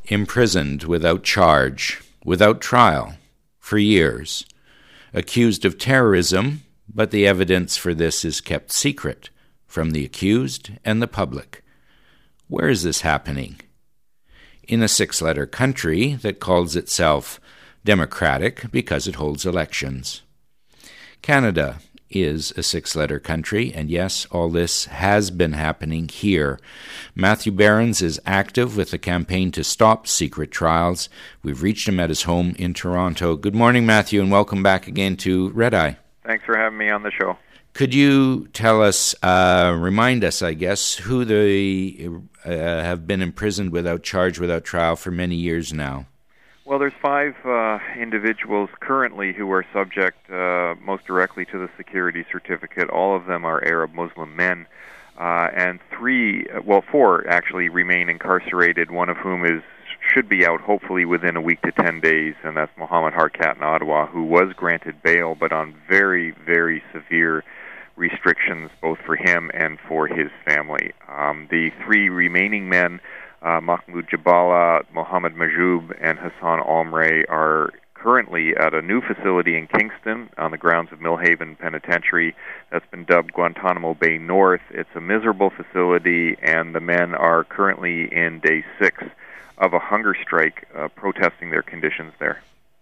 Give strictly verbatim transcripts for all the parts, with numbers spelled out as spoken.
imprisoned without charge, without trial, for years, accused of terrorism, but the evidence for this is kept secret from the accused and the public. Where is this happening? In a six-letter country that calls itself democratic because it holds elections. Canada is a six-letter country, and yes, all this has been happening here. Matthew Behrens is active with the campaign to stop secret trials. We've reached him at his home in Toronto. Good morning, Matthew, and welcome back again to Red Eye. Thanks for having me on the show. Could you tell us, uh, remind us, I guess, who they uh, have been imprisoned without charge, without trial for many years now? Well, there's five uh, individuals currently who are subject uh, most directly to the security certificate. All of them are Arab Muslim men, uh, and three, well, four actually remain incarcerated. One of whom is should be out hopefully within a week to ten days, and that's Mohammed Harkat in Ottawa, who was granted bail, but on very, very severe restrictions, both for him and for his family. Um, the three remaining men, Uh, Mahmoud Jabala, Mohammed Majoub, and Hassan Almray, are currently at a new facility in Kingston on the grounds of Millhaven Penitentiary that's been dubbed Guantanamo Bay North. It's a miserable facility, and the men are currently in day six of a hunger strike uh, protesting their conditions there.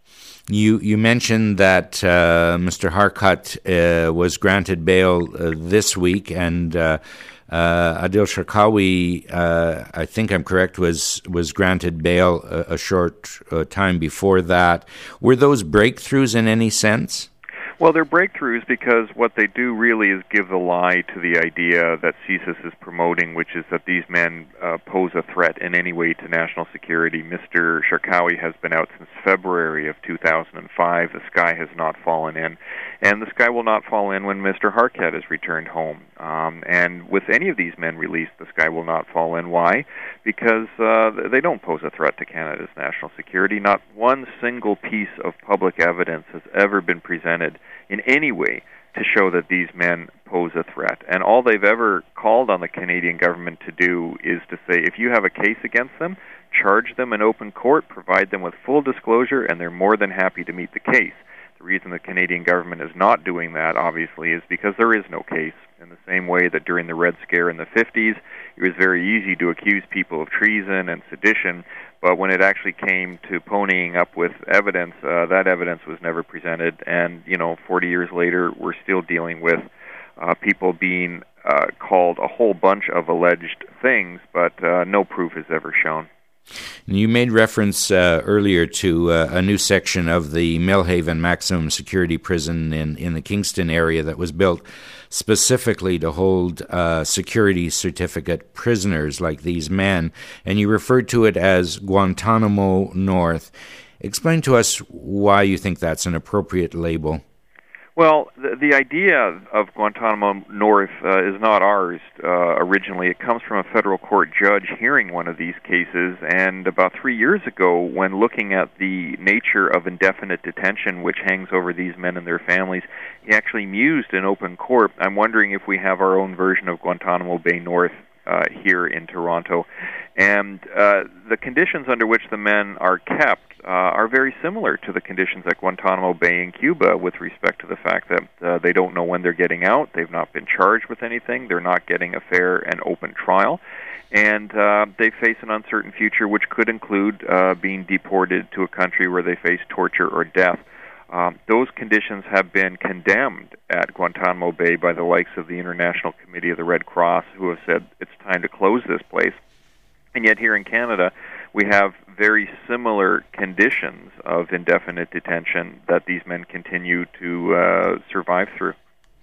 You you mentioned that uh, Mister Harkat uh, was granted bail uh, this week, and uh, uh, Adil Sharkawi, uh, I think I'm correct, was was granted bail a, a short uh, time before that. Were those breakthroughs in any sense? Well, they're breakthroughs because what they do really is give the lie to the idea that CSIS is promoting, which is that these men uh, pose a threat in any way to national security. Mister Sharkawi has been out since February of two thousand five. The sky has not fallen in, and the sky will not fall in when Mister Harkat is returned home. Um, and with any of these men released, the sky will not fall in. Why? Because uh, they don't pose a threat to Canada's national security. Not one single piece of public evidence has ever been presented in any way to show that these men pose a threat. And all they've ever called on the Canadian government to do is to say, if you have a case against them, charge them in open court, provide them with full disclosure, and they're more than happy to meet the case. The reason the Canadian government is not doing that, obviously, is because there is no case. In the same way that during the Red Scare in the fifties, it was very easy to accuse people of treason and sedition, but when it actually came to ponying up with evidence, uh, that evidence was never presented. And, you know, forty years later, we're still dealing with uh, people being uh, called a whole bunch of alleged things, but uh, no proof is ever shown. You made reference uh, earlier to uh, a new section of the Millhaven Maximum Security Prison in, in the Kingston area that was built specifically to hold uh, security certificate prisoners like these men, and you referred to it as Guantanamo North. Explain to us why you think that's an appropriate label. Well, the, the idea of Guantanamo North uh, is not ours uh, originally. It comes from a federal court judge hearing one of these cases, and about three years ago, when looking at the nature of indefinite detention which hangs over these men and their families, he actually mused in open court, I'm wondering if we have our own version of Guantanamo Bay North uh, here in Toronto. And uh, the conditions under which the men are kept Uh, are very similar to the conditions at Guantanamo Bay in Cuba with respect to the fact that uh, they don't know when they're getting out, they've not been charged with anything, they're not getting a fair and open trial, and uh, they face an uncertain future which could include uh, being deported to a country where they face torture or death. Um, those conditions have been condemned at Guantanamo Bay by the likes of the International Committee of the Red Cross, who have said it's time to close this place. And yet here in Canada, we have very similar conditions of indefinite detention that these men continue to uh, survive through.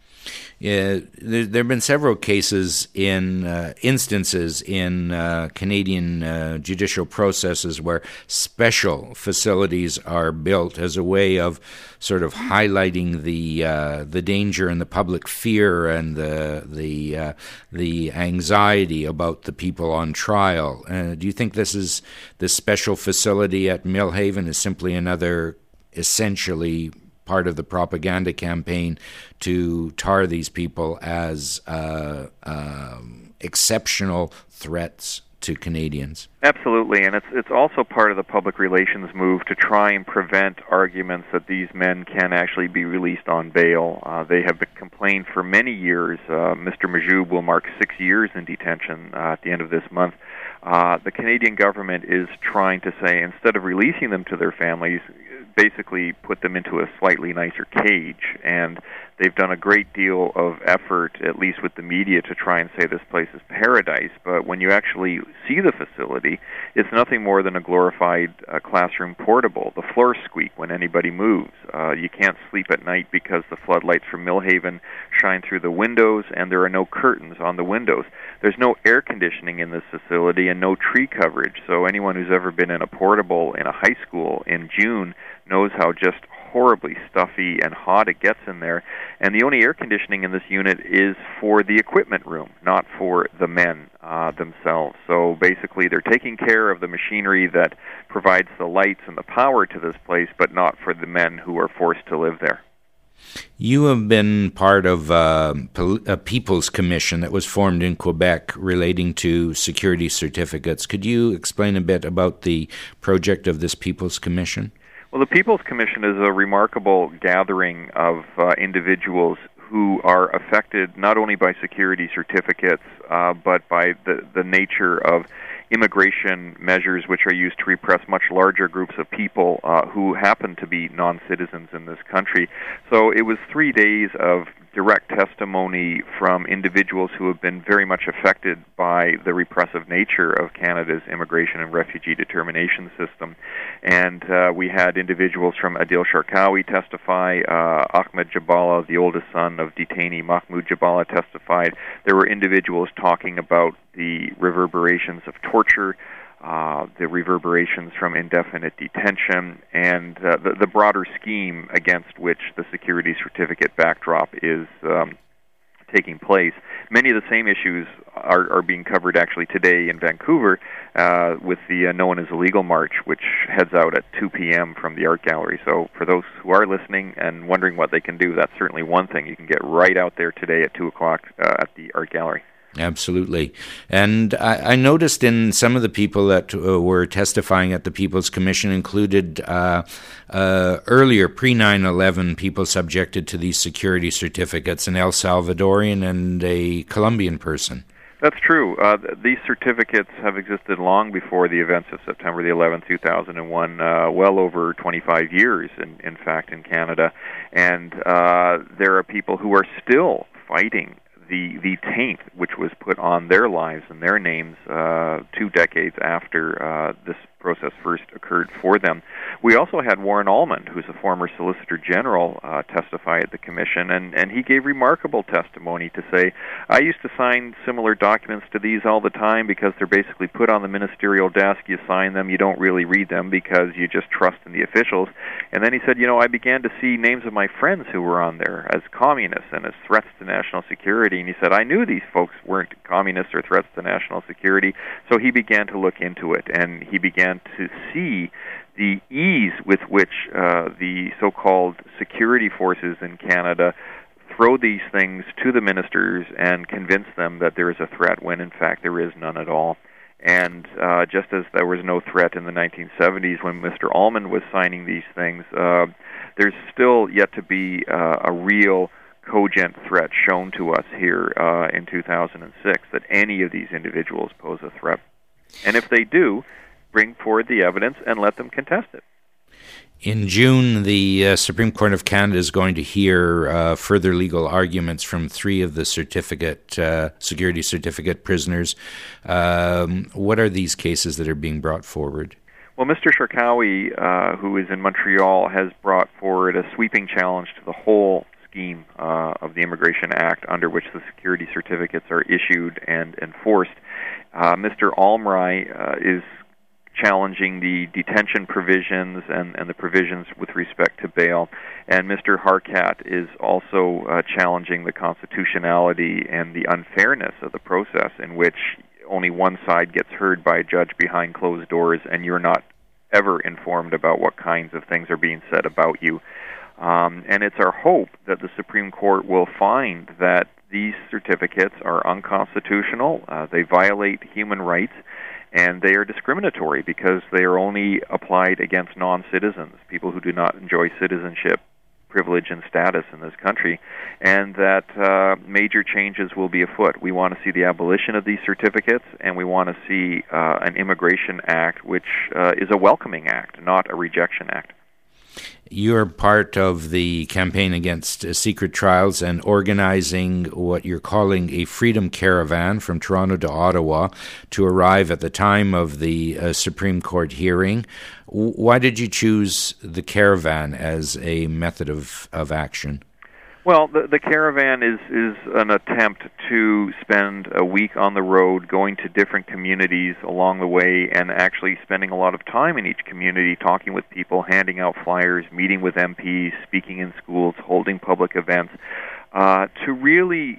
Yeah, there, there have been several cases in uh, instances in uh, Canadian uh, judicial processes where special facilities are built as a way of sort of highlighting the uh, the danger and the public fear and the the uh, the anxiety about the people on trial. Uh, do you think this is this special facility at Millhaven is simply another essentially part of the propaganda campaign to tar these people as uh, um, exceptional threats to Canadians. Absolutely, and it's it's also part of the public relations move to try and prevent arguments that these men can actually be released on bail. Uh, they have been complained for many years. Uh, Mister Majoub will mark six years in detention uh, at the end of this month. Uh, the Canadian government is trying to say, instead of releasing them to their families, basically put them into a slightly nicer cage. And they've done a great deal of effort, at least with the media, to try and say this place is paradise. But when you actually see the facility, it's nothing more than a glorified uh, classroom portable. The floors squeak when anybody moves. Uh, you can't sleep at night because the floodlights from Millhaven shine through the windows, and there are no curtains on the windows. There's no air conditioning in this facility and no tree coverage. So anyone who's ever been in a portable in a high school in June knows how just horribly stuffy and hot it gets in there. And the only air conditioning in this unit is for the equipment room, not for the men uh, themselves. So basically they're taking care of the machinery that provides the lights and the power to this place, but not for the men who are forced to live there. You have been part of uh, a People's Commission that was formed in Quebec relating to security certificates. Could you explain a bit about the project of this People's Commission? Well, the People's Commission is a remarkable gathering of uh, individuals who are affected not only by security certificates, uh, but by the, the nature of immigration measures which are used to repress much larger groups of people uh, who happen to be non-citizens in this country. So it was three days of direct testimony from individuals who have been very much affected by the repressive nature of Canada's immigration and refugee determination system. And uh, we had individuals from Adil Sharkawi testify, uh, Ahmed Jabala, the oldest son of detainee Mahmoud Jabala, testified. There were individuals talking about the reverberations of torture, uh, the reverberations from indefinite detention, and uh, the, the broader scheme against which the security certificate backdrop is um, taking place. Many of the same issues are, are being covered actually today in Vancouver uh, with the uh, Known as Illegal March, which heads out at two p.m. from the Art Gallery. So for those who are listening and wondering what they can do, that's certainly one thing. You can get right out there today at two o'clock uh, at the Art Gallery. Absolutely. And I, I noticed in some of the people that uh, were testifying at the People's Commission included uh, uh, earlier, pre nine eleven, people subjected to these security certificates, an El Salvadorian and a Colombian person. That's true. Uh, th- these certificates have existed long before the events of September the eleventh, two thousand one, uh, well over twenty-five years, in, in fact, in Canada. And uh, there are people who are still fighting the the taint which was put on their lives and their names uh, two decades after uh, this process first occurred for them. We also had Warren Allman, who's a former Solicitor General, uh, testify at the Commission, and, and he gave remarkable testimony to say, I used to sign similar documents to these all the time because they're basically put on the ministerial desk, you sign them, you don't really read them because you just trust in the officials. And then he said, you know, I began to see names of my friends who were on there as communists and as threats to national security, and he said, I knew these folks weren't communists or threats to national security, so he began to look into it, and he began to see the ease with which uh, the so-called security forces in Canada throw these things to the ministers and convince them that there is a threat when, in fact, there is none at all. And uh, just as there was no threat in the nineteen seventies when Mister Allman was signing these things, uh, there's still yet to be uh, a real cogent threat shown to us here uh, in two thousand six that any of these individuals pose a threat. And if they do, bring forward the evidence and let them contest it. In June, the uh, Supreme Court of Canada is going to hear uh, further legal arguments from three of the certificate, uh, security certificate prisoners. Um, what are these cases that are being brought forward? Well, Mister Sharkawi, uh, who is in Montreal, has brought forward a sweeping challenge to the whole scheme uh, of the Immigration Act under which the security certificates are issued and enforced. Uh, Mister Almrai uh, is challenging the detention provisions and, and the provisions with respect to bail. And Mister Harkat is also uh, challenging the constitutionality and the unfairness of the process in which only one side gets heard by a judge behind closed doors and you're not ever informed about what kinds of things are being said about you. Um, and it's our hope that the Supreme Court will find that these certificates are unconstitutional, uh, they violate human rights, And they are discriminatory because they are only applied against non-citizens, people who do not enjoy citizenship, privilege, and status in this country, and that uh, major changes will be afoot. We want to see the abolition of these certificates, and we want to see uh, an Immigration Act which uh, is a welcoming act, not a rejection act. You're part of the campaign against uh, secret trials and organizing what you're calling a freedom caravan from Toronto to Ottawa to arrive at the time of the uh, Supreme Court hearing. W- why did you choose the caravan as a method of, of action? Well, the, the caravan is, is an attempt to spend a week on the road, going to different communities along the way, and actually spending a lot of time in each community, talking with people, handing out flyers, meeting with M Ps, speaking in schools, holding public events, uh, to really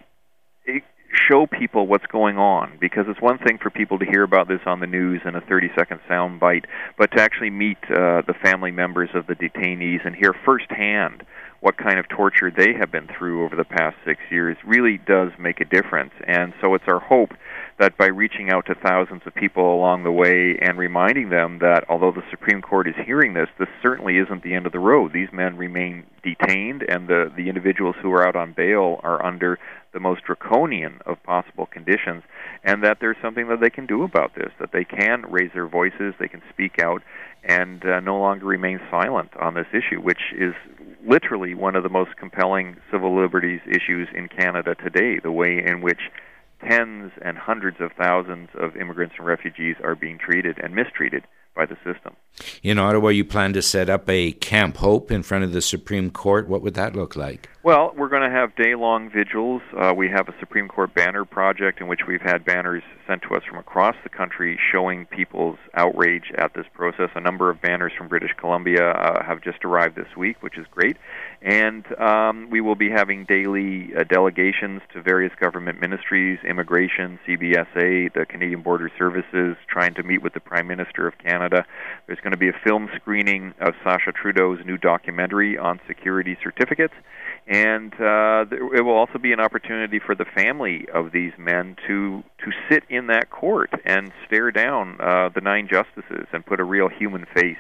show people what's going on. Because it's one thing for people to hear about this on the news in a thirty-second sound bite, but to actually meet uh, the family members of the detainees and hear firsthand what kind of torture they have been through over the past six years really does make a difference. And so it's our hope that by reaching out to thousands of people along the way and reminding them that although the Supreme Court is hearing this, this certainly isn't the end of the road. These men remain detained, and the, the individuals who are out on bail are under the most draconian of possible conditions, and that there's something that they can do about this, that they can raise their voices, they can speak out, and uh, no longer remain silent on this issue, which is literally one of the most compelling civil liberties issues in Canada today, the way in which tens and hundreds of thousands of immigrants and refugees are being treated and mistreated by the system. In Ottawa, you plan to set up a Camp Hope in front of the Supreme Court. What would that look like? Well, we're going to have day-long vigils. Uh, we have a Supreme Court banner project in which we've had banners sent to us from across the country showing people's outrage at this process. A number of banners from British Columbia uh, have just arrived this week, which is great. And um, we will be having daily uh, delegations to various government ministries, immigration, C B S A, the Canadian Border Services, trying to meet with the Prime Minister of Canada. There's going to be a film screening of Sacha Trudeau's new documentary on security certificates. And uh, it will also be an opportunity for the family of these men to to sit in that court and stare down uh, the nine justices and put a real human face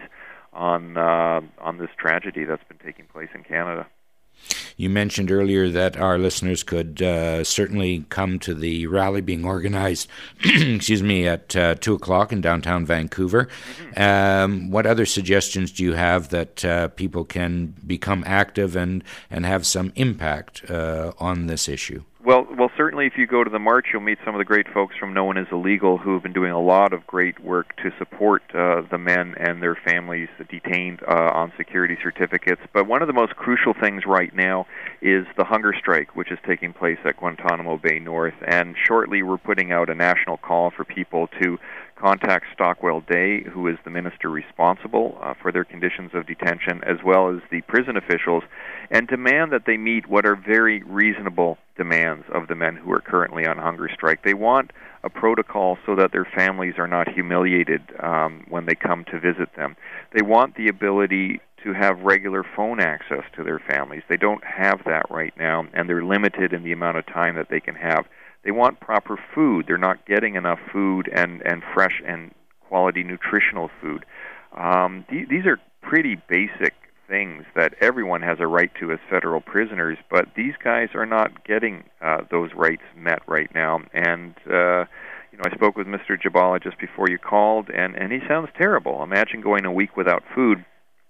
on uh, on this tragedy that's been taking place in Canada. You mentioned earlier that our listeners could uh, certainly come to the rally being organized, excuse me, at uh, two o'clock in downtown Vancouver. Mm-hmm. Um, what other suggestions do you have that uh, people can become active and, and have some impact uh, on this issue? Well, well, certainly if you go to the march, you'll meet some of the great folks from No One Is Illegal who have been doing a lot of great work to support uh, the men and their families detained uh, on security certificates. But one of the most crucial things right now is the hunger strike, which is taking place at Guantanamo Bay North. And shortly we're putting out a national call for people to contact Stockwell Day, who is the minister responsible uh, for their conditions of detention, as well as the prison officials, and demand that they meet what are very reasonable demands of the men who are currently on hunger strike. They want a protocol so that their families are not humiliated um, when they come to visit them. They want the ability to have regular phone access to their families. They don't have that right now, and they're limited in the amount of time that they can have. They want proper food. They're not getting enough food and, and fresh and quality nutritional food. Um, th- these are pretty basic things that everyone has a right to as federal prisoners, but these guys are not getting uh, those rights met right now. And uh, you know, I spoke with Mister Jabala just before you called, and, and he sounds terrible. Imagine going a week without food.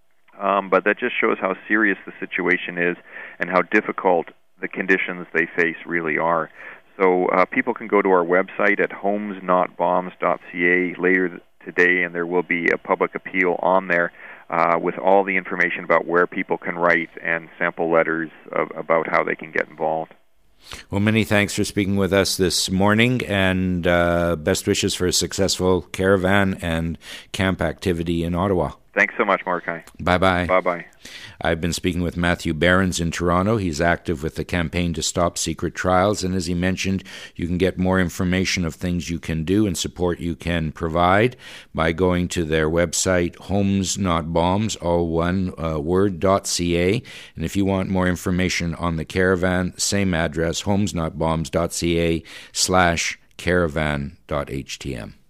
Um, but that just shows how serious the situation is and how difficult the conditions they face really are. So uh, people can go to our website at homes not bombs dot c a later today, and there will be a public appeal on there uh, with all the information about where people can write and sample letters of, about how they can get involved. Well, many thanks for speaking with us this morning, and uh, best wishes for a successful caravan and camp activity in Ottawa. Thanks so much, Markai. Bye-bye. Bye-bye. I've been speaking with Matthew Behrens in Toronto. He's active with the Campaign to Stop Secret Trials, and as he mentioned, you can get more information of things you can do and support you can provide by going to their website, homes not bombs, all one uh, word, dot .ca. And if you want more information on the caravan, same address, homes not bombs dot c a slash caravan dot h t m.